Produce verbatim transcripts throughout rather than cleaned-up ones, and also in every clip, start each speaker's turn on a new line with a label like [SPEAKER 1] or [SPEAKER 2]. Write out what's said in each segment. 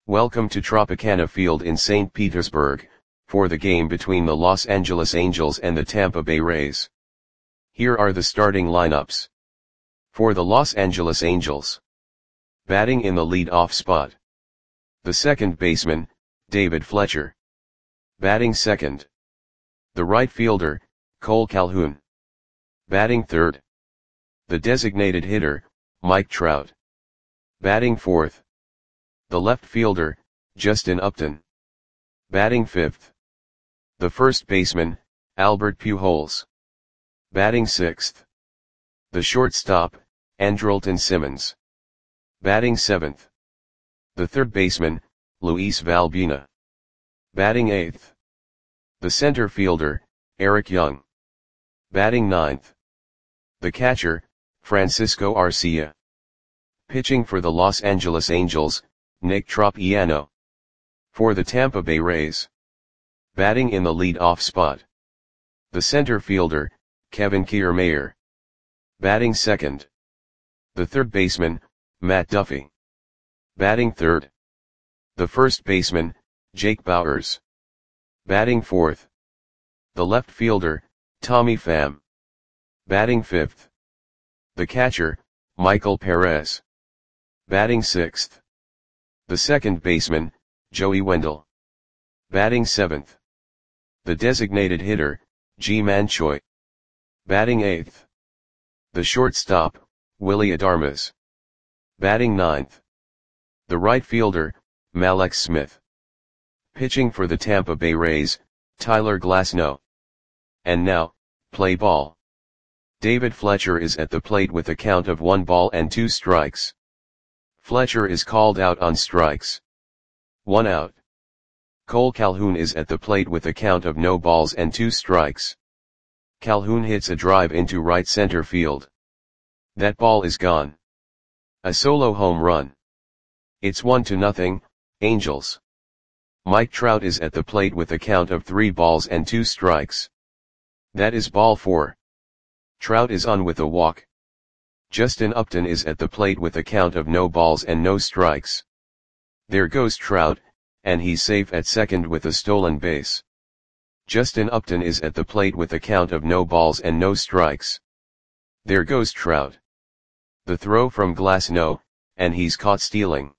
[SPEAKER 1] Welcome to Tropicana Field in Saint Petersburg, for the game between the Los Angeles Angels and the Tampa Bay Rays. Here are the starting lineups. For the Los Angeles Angels. Batting in the lead-off spot. The second baseman, David Fletcher. Batting second. The right fielder, Cole Calhoun. Batting third. The designated hitter, Mike Trout. Batting fourth. The left fielder, Justin Upton. Batting fifth. The first baseman, Albert Pujols. Batting sixth. The shortstop, Andrelton Simmons. Batting seventh. The third baseman, Luis Valbuena. Batting eighth. The center fielder, Eric Young. Batting ninth. The catcher, Francisco Arcia. Pitching for the Los Angeles Angels, Nick Tropiano. For the Tampa Bay Rays. Batting in the lead-off spot. The center fielder, Kevin Kiermaier. Batting second. The third baseman, Matt Duffy. Batting third. The first baseman, Jake Bauers. Batting fourth. The left fielder, Tommy Pham. Batting fifth. The catcher, Michael Perez. Batting sixth. The second baseman, Joey Wendle. Batting seventh. The designated hitter, Ji-Man Choi. Batting eighth. The shortstop, Willy Adames. Batting ninth. The right fielder, Mallex Smith. Pitching for the Tampa Bay Rays, Tyler Glasnow. And now, play ball. David Fletcher is at the plate with a count of one ball and two strikes. Fletcher is called out on strikes. One out. Cole Calhoun is at the plate with a count of no balls and two strikes. Calhoun hits a drive into right center field. That ball is gone. A solo home run. It's one to nothing, Angels. Mike Trout is at the plate with a count of three balls and two strikes. That is ball four. Trout is on with a walk. Justin Upton is at the plate with a count of no balls and no strikes. There goes Trout, and he's safe at second with a stolen base. Justin Upton is at the plate with a count of no balls and no strikes. There goes Trout. The throw from Glasnow, and he's caught stealing.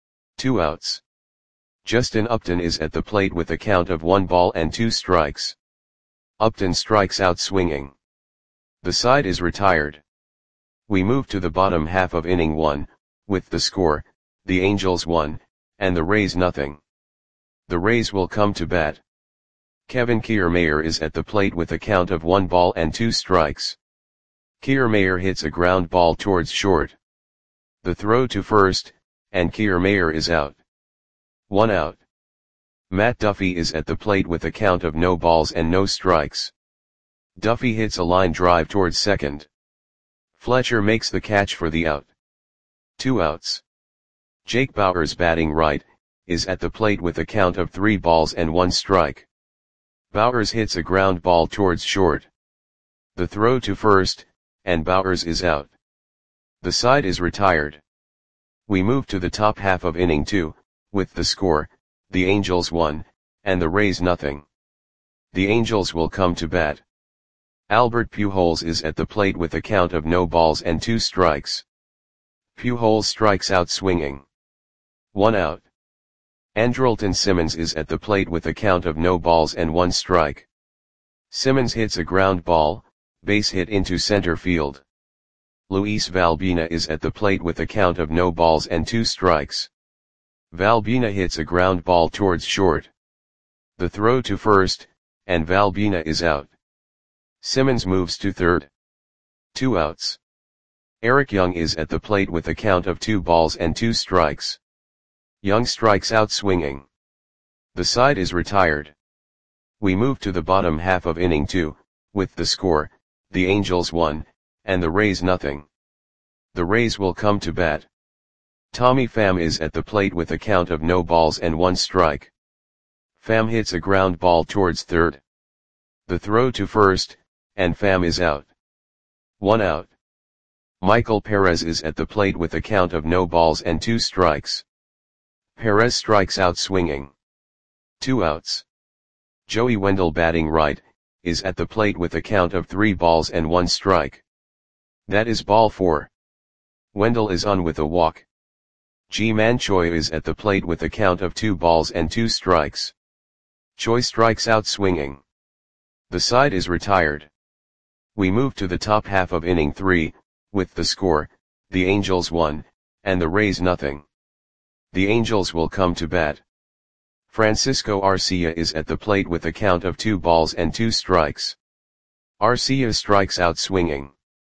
[SPEAKER 1] Two outs. Justin Upton is at the plate with a count of one ball and two strikes. Upton strikes out swinging. The side is retired. We move to the bottom half of inning one, with the score, the Angels one, and the Rays nothing. The Rays will come to bat. Kevin Kiermaier is at the plate with a count of one ball and two strikes. Kiermaier hits a ground ball towards short. The throw to first, and Kiermaier is out. One out. Matt Duffy is at the plate with a count of no balls and no strikes. Duffy hits a line drive towards second. Fletcher makes the catch for the out. Two outs. Jake Bauers batting right, is at the plate with a count of three balls and one strike. Bauers hits a ground ball towards short. The throw to first, and Bauers is out. The side is retired. We move to the top half of inning two, with the score, the Angels one, and the Rays nothing. The Angels will come to bat. Albert Pujols is at the plate with a count of no balls and two strikes. Pujols strikes out swinging. One out. Andrelton Simmons is at the plate with a count of no balls and one strike. Simmons hits a ground ball, base hit into center field. Luis Valbuena is at the plate with a count of no balls and two strikes. Valbuena hits a ground ball towards short. The throw to first, and Valbuena is out. Simmons moves to third. Two outs. Eric Young is at the plate with a count of two balls and two strikes. Young strikes out swinging. The side is retired. We move to the bottom half of inning two, with the score, the Angels one, and the Rays nothing. The Rays will come to bat. Tommy Pham is at the plate with a count of no balls and one strike. Pham hits a ground ball towards third. The throw to first, and Pham is out. One out. Michael Perez is at the plate with a count of no balls and two strikes. Perez strikes out swinging. Two outs. Joey Wendle batting right, is at the plate with a count of three balls and one strike. That is ball four. Wendle is on with a walk. Ji-Man Choi is at the plate with a count of two balls and two strikes. Choi strikes out swinging. The side is retired. We move to the top half of inning three, with the score, the Angels one, and the Rays nothing. The Angels will come to bat. Francisco Arcia is at the plate with a count of two balls and two strikes. Arcia strikes out swinging.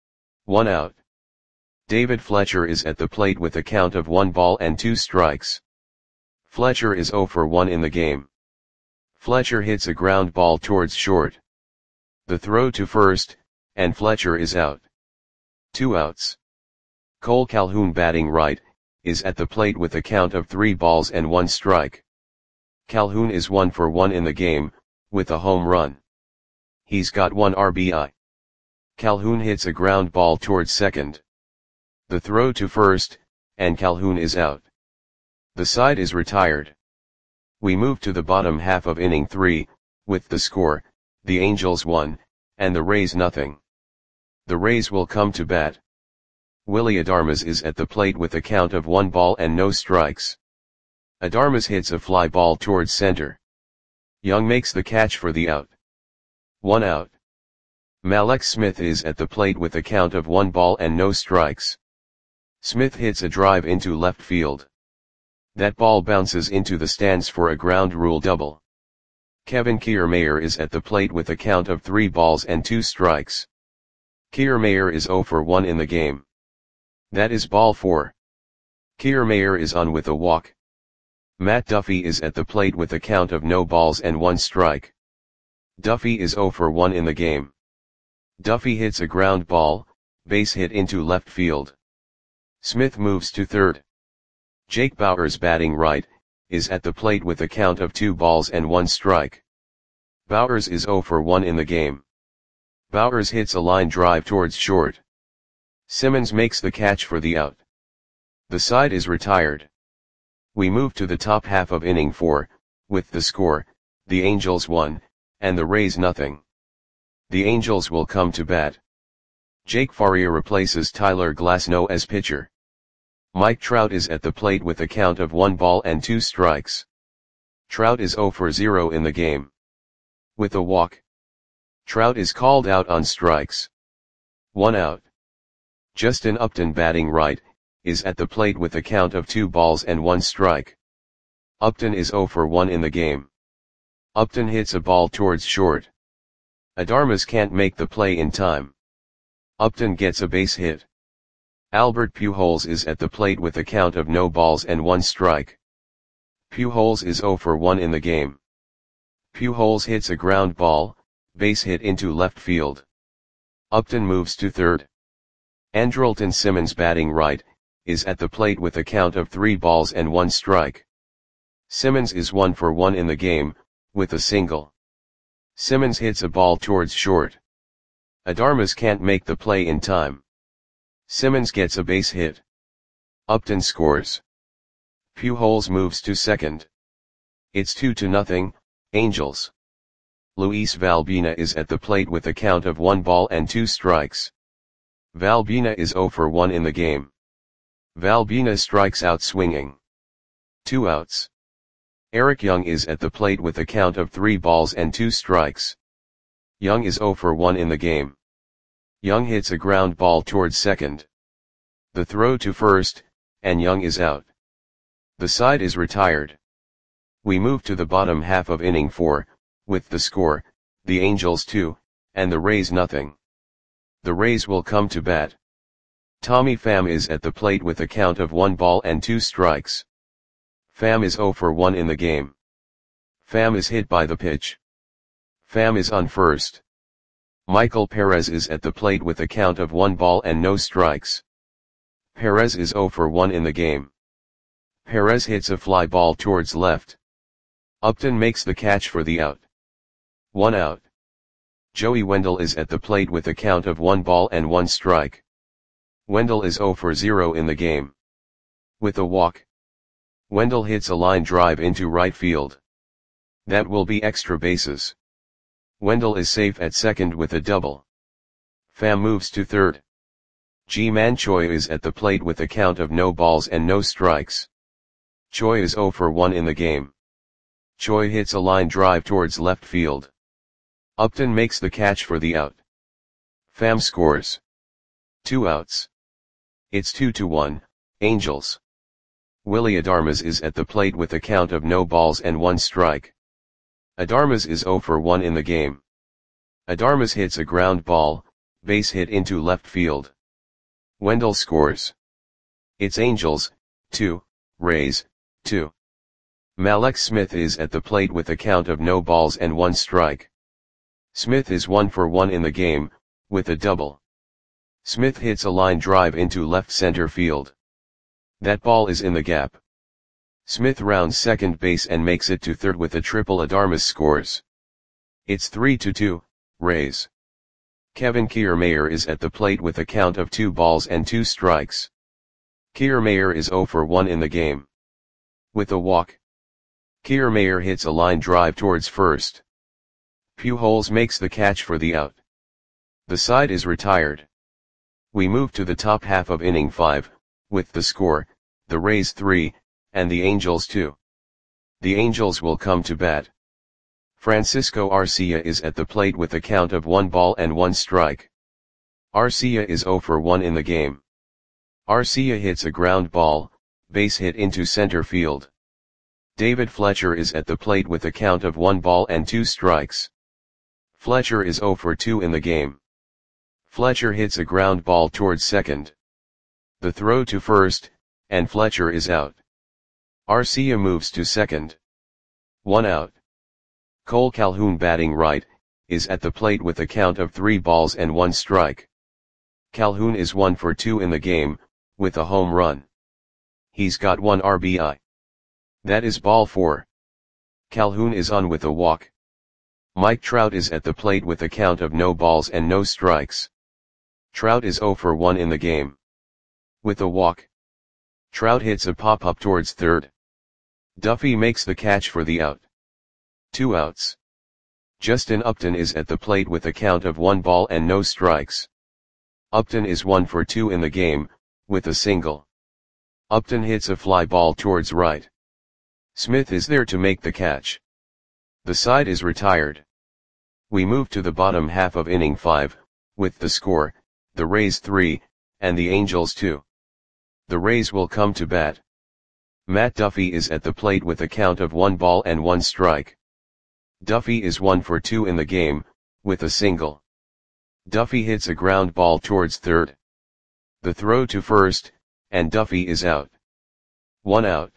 [SPEAKER 1] One out. David Fletcher is at the plate with a count of one ball and two strikes. Fletcher is oh for one in the game. Fletcher hits a ground ball towards short. The throw to first, and Fletcher is out. Two outs. Cole Calhoun batting right, is at the plate with a count of three balls and one strike. Calhoun is one for one in the game, with a home run. He's got one R B I. Calhoun hits a ground ball towards second. The throw to first, and Calhoun is out. The side is retired. We move to the bottom half of inning three, with the score, the Angels one, and the Rays nothing. The Rays will come to bat. Willy Adames is at the plate with a count of one ball and no strikes. Adames hits a fly ball towards center. Young makes the catch for the out. One out. Mallex Smith is at the plate with a count of one ball and no strikes. Smith hits a drive into left field. That ball bounces into the stands for a ground rule double. Kevin Kiermaier is at the plate with a count of three balls and two strikes. Kiermaier is oh for one in the game. That is ball four. Kiermaier is on with a walk. Matt Duffy is at the plate with a count of no balls and one strike. Duffy is oh for one in the game. Duffy hits a ground ball, base hit into left field. Smith moves to third. Jake Bauers batting right, is at the plate with a count of two balls and one strike. Bauers is oh for one in the game. Bauers hits a line drive towards short. Simmons makes the catch for the out. The side is retired. We move to the top half of inning four, with the score, the Angels one, and the Rays nothing. The Angels will come to bat. Jake Faria replaces Tyler Glasnow as pitcher. Mike Trout is at the plate with a count of one ball and two strikes. Trout is oh for zero in the game. With a walk. Trout is called out on strikes. One out. Justin Upton batting right, is at the plate with a count of two balls and one strike. Upton is oh for one in the game. Upton hits a ball towards short. Adames can't make the play in time. Upton gets a base hit. Albert Pujols is at the plate with a count of no balls and one strike. Pujols is oh for one in the game. Pujols hits a ground ball, base hit into left field. Upton moves to third. Andrelton Simmons batting right, is at the plate with a count of three balls and one strike. Simmons is one for one in the game, with a single. Simmons hits a ball towards short. Adames can't make the play in time. Simmons gets a base hit. Upton scores. Pujols moves to second. It's two to nothing, Angels. Luis Valbina is at the plate with a count of one ball and two strikes. Valbina is oh for one in the game. Valbina strikes out swinging. Two outs. Eric Young is at the plate with a count of three balls and two strikes. Young is oh for one in the game. Young hits a ground ball towards second. The throw to first, and Young is out. The side is retired. We move to the bottom half of inning four, with the score, the Angels two, and the Rays nothing. The Rays will come to bat. Tommy Pham is at the plate with a count of one ball and two strikes. Pham is oh for one in the game. Pham is hit by the pitch. Pham is on first. Michael Perez is at the plate with a count of one ball and no strikes. Perez is oh for one in the game. Perez hits a fly ball towards left. Upton makes the catch for the out. One out. Joey Wendle is at the plate with a count of one ball and one strike. Wendle is oh for zero in the game. With a walk. Wendell hits a line drive into right field. That will be extra bases. Wendell is safe at second with a double. Pham moves to third. Ji-Man Choi is at the plate with a count of no balls and no strikes. Choi is zero for one in the game. Choi hits a line drive towards left field. Upton makes the catch for the out. Pham scores. Two outs. It's two to one, Angels. Willy Adames is at the plate with a count of no balls and one strike. Adames is zero for one in the game. Adames hits a ground ball, base hit into left field. Wendell scores. It's Angels, two, Rays, two. Mallex Smith is at the plate with a count of no balls and one strike. Smith is one for one in the game, with a double. Smith hits a line drive into left center field. That ball is in the gap. Smith rounds second base and makes it to third with a triple. Adames scores. It's three to two, Rays. Kevin Kiermaier is at the plate with a count of two balls and two strikes. Kiermaier is zero for one in the game. With a walk. Kiermaier hits a line drive towards first. Pujols makes the catch for the out. The side is retired. We move to the top half of inning five, with the score, the Rays three, and the Angels two. The Angels will come to bat. Francisco Arcia is at the plate with a count of one ball and one strike. Arcia is zero for one in the game. Arcia hits a ground ball, base hit into center field. David Fletcher is at the plate with a count of one ball and two strikes. Fletcher is zero for two in the game. Fletcher hits a ground ball towards second. The throw to first, and Fletcher is out. Arcia moves to second. One out. Cole Calhoun, batting right, is at the plate with a count of three balls and one strike. Calhoun is one for two in the game, with a home run. He's got one R B I. That is ball four. Calhoun is on with a walk. Mike Trout is at the plate with a count of no balls and no strikes. Trout is zero for one in the game. With a walk. Trout hits a pop-up towards third. Duffy makes the catch for the out. Two outs. Justin Upton is at the plate with a count of one ball and no strikes. Upton is one for two in the game, with a single. Upton hits a fly ball towards right. Smith is there to make the catch. The side is retired. We move to the bottom half of inning five, with the score, the Rays three, and the Angels two. The Rays will come to bat. Matt Duffy is at the plate with a count of one ball and one strike. Duffy is one for two in the game, with a single. Duffy hits a ground ball towards third. The throw to first, and Duffy is out. One out.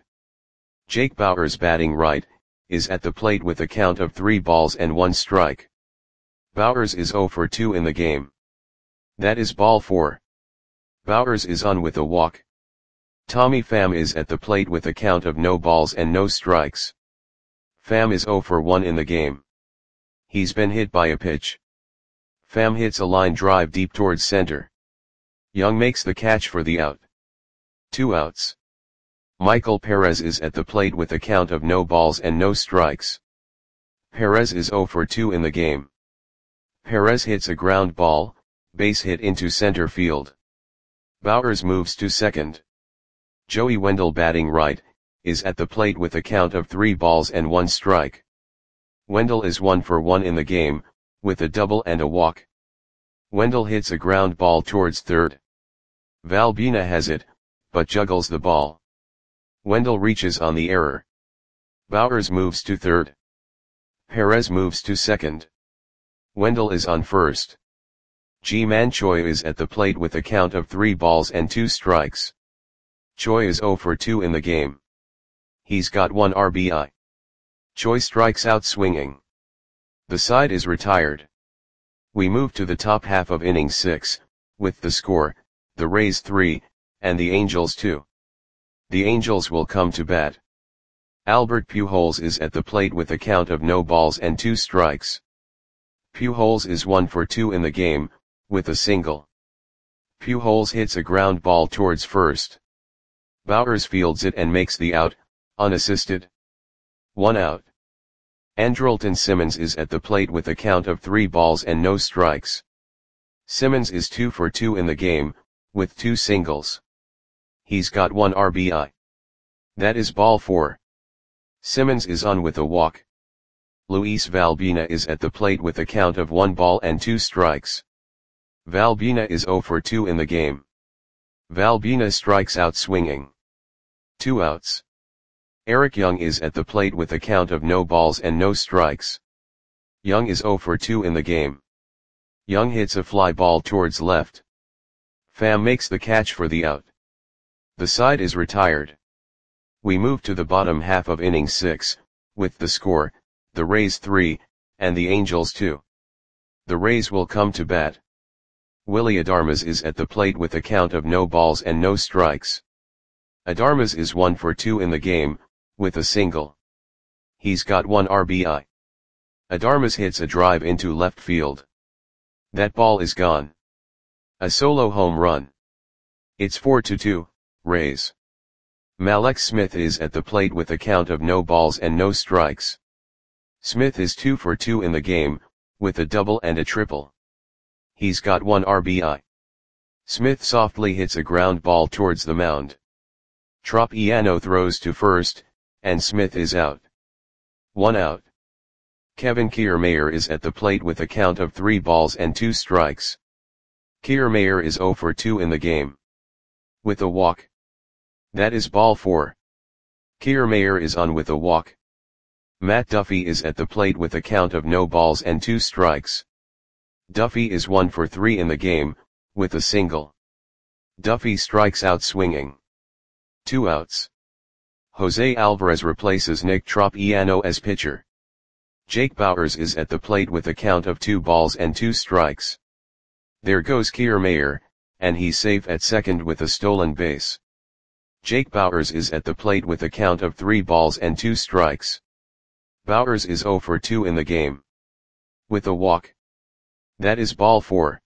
[SPEAKER 1] Jake Bauers, batting right, is at the plate with a count of three balls and one strike. Bauers is zero for two in the game. That is ball four. Bauers is on with a walk. Tommy Pham is at the plate with a count of no balls and no strikes. Pham is zero for one in the game. He's been hit by a pitch. Pham hits a line drive deep towards center. Young makes the catch for the out. Two outs. Michael Perez is at the plate with a count of no balls and no strikes. Perez is zero for two in the game. Perez hits a ground ball, base hit into center field. Bauers moves to second. Joey Wendell, batting right, is at the plate with a count of three balls and one strike. Wendell is one for one in the game, with a double and a walk. Wendell hits a ground ball towards third. Valbuena has it, but juggles the ball. Wendell reaches on the error. Bauers moves to third. Perez moves to second. Wendell is on first. Ji-Man Choi is at the plate with a count of three balls and two strikes. Choi is zero for two in the game. He's got one R B I. Choi strikes out swinging. The side is retired. We move to the top half of inning six, with the score, the Rays three, and the Angels two. The Angels will come to bat. Albert Pujols is at the plate with a count of no balls and two strikes. Pujols is one for two in the game, with a single. Pujols hits a ground ball towards first. Bauers fields it and makes the out, unassisted. One out. Andrelton Simmons is at the plate with a count of three balls and no strikes. Simmons is two for two in the game, with two singles. He's got one R B I. That is ball four. Simmons is on with a walk. Luis Valbuena is at the plate with a count of one ball and two strikes. Valbuena is zero for two in the game. Valbuena strikes out swinging. Two outs. Eric Young is at the plate with a count of no balls and no strikes. Young is zero for two in the game. Young hits a fly ball towards left. Pham makes the catch for the out. The side is retired. We move to the bottom half of inning six, with the score, the Rays three, and the Angels two. The Rays will come to bat. Willy Adames is at the plate with a count of no balls and no strikes. Adames is one for two in the game, with a single. He's got one R B I. Adames hits a drive into left field. That ball is gone. A solo home run. It's four to two, Rays. Mallex Smith is at the plate with a count of no balls and no strikes. Smith is two for two in the game, with a double and a triple. He's got one R B I. Smith softly hits a ground ball towards the mound. Tropiano throws to first, and Smith is out. One out. Kevin Kiermaier is at the plate with a count of three balls and two strikes. Kiermaier is zero for two in the game. With a walk. That is ball four. Kiermaier is on with a walk. Matt Duffy is at the plate with a count of no balls and two strikes. Duffy is one for three in the game, with a single. Duffy strikes out swinging. Two outs. Jose Alvarez replaces Nick Tropiano as pitcher. Jake Bauers is at the plate with a count of two balls and two strikes. There goes Kiermaier, and he's safe at second with a stolen base. Jake Bauers is at the plate with a count of three balls and two strikes. Bauers is zero for two in the game. With a walk. That is ball four.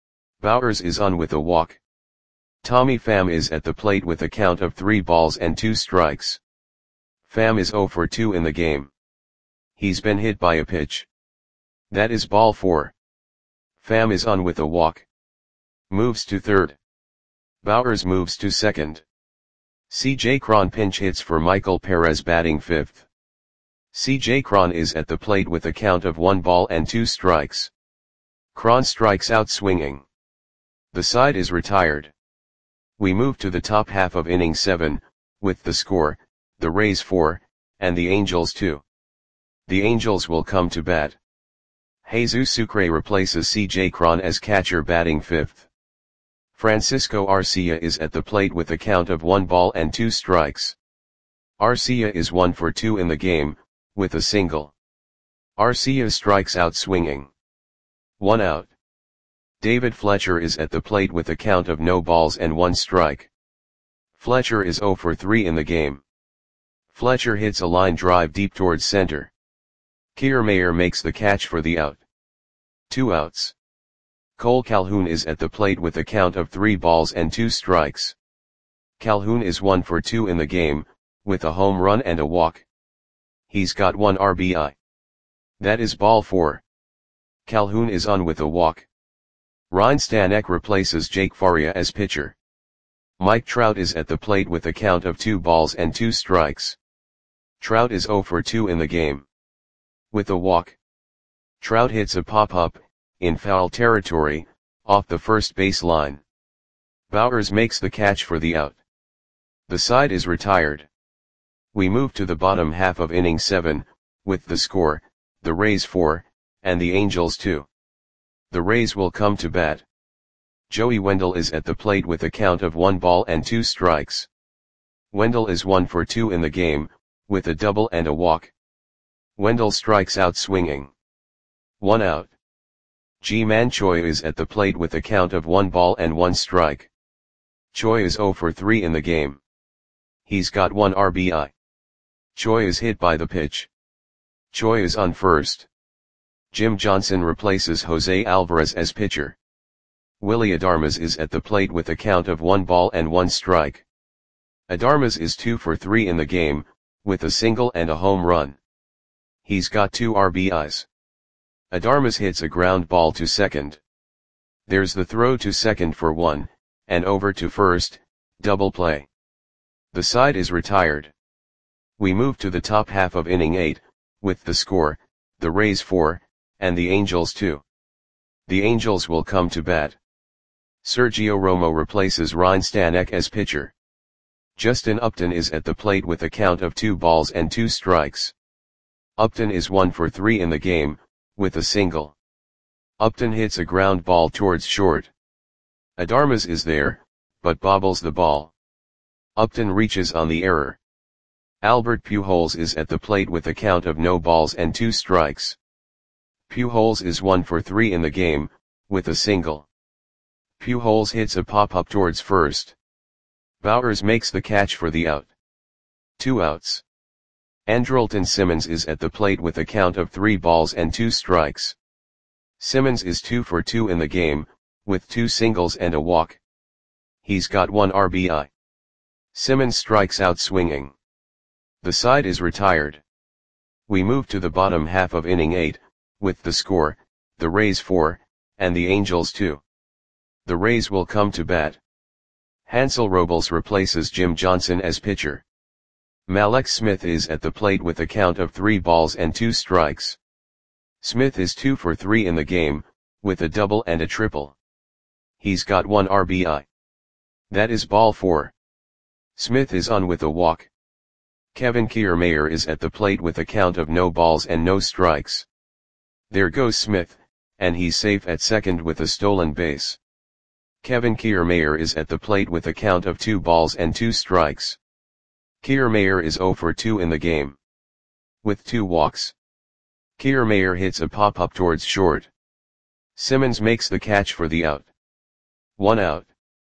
[SPEAKER 1] Bauers is on with a walk. Tommy Pham is at the plate with a count of three balls and two strikes. Pham is zero for two in the game. He's been hit by a pitch. That is ball four. Pham is on with a walk. Moves to third. Bauers moves to second. C J Cron pinch hits for Michael Perez batting fifth. C J Cron is at the plate with a count of one ball and two strikes. Cron strikes out swinging. The side is retired. We move to the top half of inning seven, with the score, the Rays four, and the Angels two. The Angels will come to bat. Jesus Sucre replaces C J Cron as catcher batting fifth. Francisco Arcia is at the plate with a count of one ball and two strikes. Arcia is one for two in the game, with a single. Arcia strikes out swinging. One out. David Fletcher is at the plate with a count of no balls and one strike. Fletcher is zero for three in the game. Fletcher hits a line drive deep towards center. Kiermaier makes the catch for the out. Two outs. Cole Calhoun is at the plate with a count of three balls and two strikes. Calhoun is one for two in the game, with a home run and a walk. He's got one R B I. That is ball four. Calhoun is on with a walk. Ryan Stanek replaces Jake Faria as pitcher. Mike Trout is at the plate with a count of two balls and two strikes. Trout is zero for two in the game. With a walk. Trout hits a pop-up, in foul territory, off the first base line. Bauers makes the catch for the out. The side is retired. We move to the bottom half of inning seven, with the score, the Rays four, and the Angels two. The Rays will come to bat. Joey Wendell is at the plate with a count of one ball and two strikes. Wendell is one for two in the game, with a double and a walk. Wendell strikes out swinging. One out. Ji-Man Choi is at the plate with a count of one ball and one strike. Choi is zero for three in the game. He's got one R B I. Choi is hit by the pitch. Choi is on first. Jim Johnson replaces Jose Alvarez as pitcher. Willy Adames is at the plate with a count of one ball and one strike. Adames is two for three in the game, with a single and a home run. He's got two R B Is. Adarmas hits a ground ball to second. There's the throw to second for one, and over to first, double play. The side is retired. We move to the top half of inning eight, with the score, the Rays four, and the Angels two. The Angels will come to bat. Sergio Romo replaces Ryan Stanek as pitcher. Justin Upton is at the plate with a count of two balls and two strikes. Upton is one for three in the game, with a single. Upton hits a ground ball towards short. Adarmas is there, but bobbles the ball. Upton reaches on the error. Albert Pujols is at the plate with a count of no balls and two strikes. Pujols is one for three in the game, with a single. Pujols hits a pop-up towards first. Bowers makes the catch for the out. Two outs. Andrelton Simmons is at the plate with a count of three balls and two strikes. Simmons is two for two in the game, with two singles and a walk. He's got one R B I. Simmons strikes out swinging. The side is retired. We move to the bottom half of inning eight, with the score, the Rays four, and the Angels two. The Rays will come to bat. Hansel Robles replaces Jim Johnson as pitcher. Mallex Smith is at the plate with a count of three balls and two strikes. Smith is two for three in the game, with a double and a triple. He's got one R B I. That is ball four. Smith is on with a walk. Kevin Kiermaier is at the plate with a count of no balls and no strikes. There goes Smith, and he's safe at second with a stolen base. Kevin Kiermaier is at the plate with a count of two balls and two strikes. Kiermaier is zero for two in the game, with two walks. Kiermaier hits a pop-up towards short. Simmons makes the catch for the out. One out.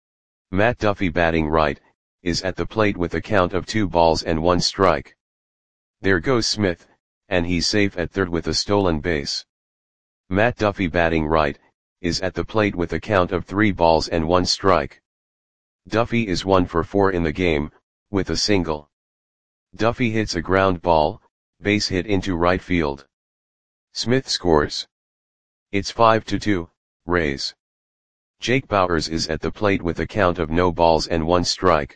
[SPEAKER 1] Matt Duffy, batting right, is at the plate with a count of two balls and one strike. There goes Smith, and he's safe at third with a stolen base. Matt Duffy, batting right, is at the plate with a count of three balls and one strike. Duffy is one for four in the game, with a single. Duffy hits a ground ball, base hit into right field. Smith scores. It's five to two, Rays. Jake Bauers is at the plate with a count of no balls and one strike.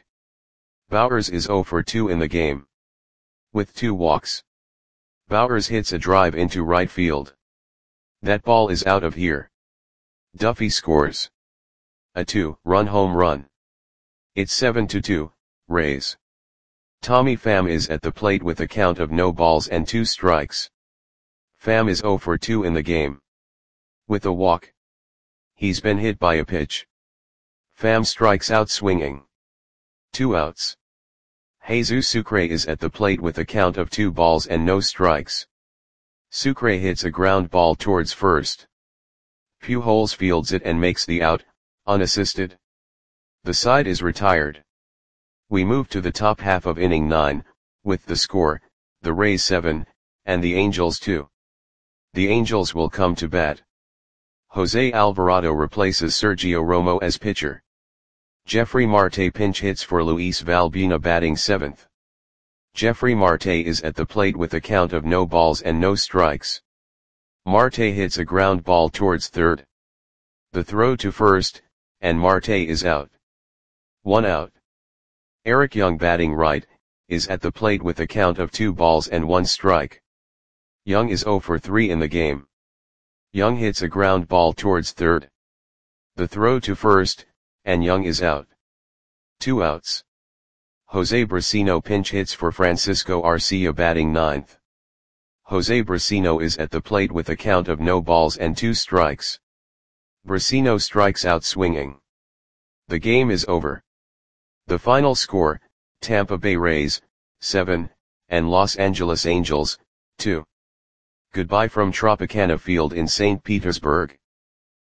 [SPEAKER 1] Bauers is zero for two in the game, with two walks. Bauers hits a drive into right field. That ball is out of here. Duffy scores a two-run home run. It's seven to two, Rays. Tommy Pham is at the plate with a count of no balls and two strikes. Pham is zero for two in the game, with a walk. He's been hit by a pitch. Pham strikes out swinging. Two outs. Jesus Sucre is at the plate with a count of two balls and no strikes. Sucre hits a ground ball towards first. Pujols fields it and makes the out, unassisted. The side is retired. We move to the top half of inning nine, with the score, the Rays seven, and the Angels two. The Angels will come to bat. Jose Alvarado replaces Sergio Romo as pitcher. Jeffrey Marte pinch hits for Luis Valbuena, batting seventh. Jeffrey Marte is at the plate with a count of no balls and no strikes. Marte hits a ground ball towards third. The throw to first, and Marte is out. One out. Eric Young, batting right, is at the plate with a count of two balls and one strike. Young is zero for three in the game. Young hits a ground ball towards third. The throw to first, and Young is out. Two outs. Jose Brasino pinch hits for Francisco Arcia, batting ninth. Jose Brasino is at the plate with a count of no balls and two strikes. Brasino strikes out swinging. The game is over. The final score, Tampa Bay Rays, seven, and Los Angeles Angels, two. Goodbye from Tropicana Field in Saint Petersburg.